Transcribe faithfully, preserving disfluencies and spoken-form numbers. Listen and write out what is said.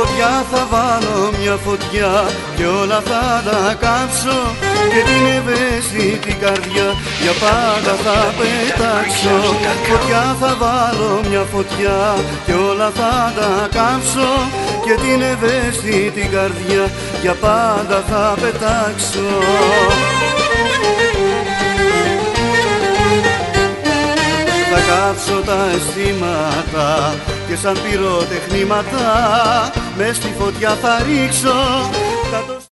φωτιά θα βάλω μια φωτιά και όλα θα τα κάψω και την ευαίσθητη καρδιά για πάντα θα πετάξω. Φωτιά θα βάλω μια φωτιά και όλα θα τα κάψω και την ευαίσθητη καρδιά για πάντα θα πετάξω. Θα κάψω τα αισθήματα και σαν πυροτεχνήματα μες στη φωτιά θα ρίξω.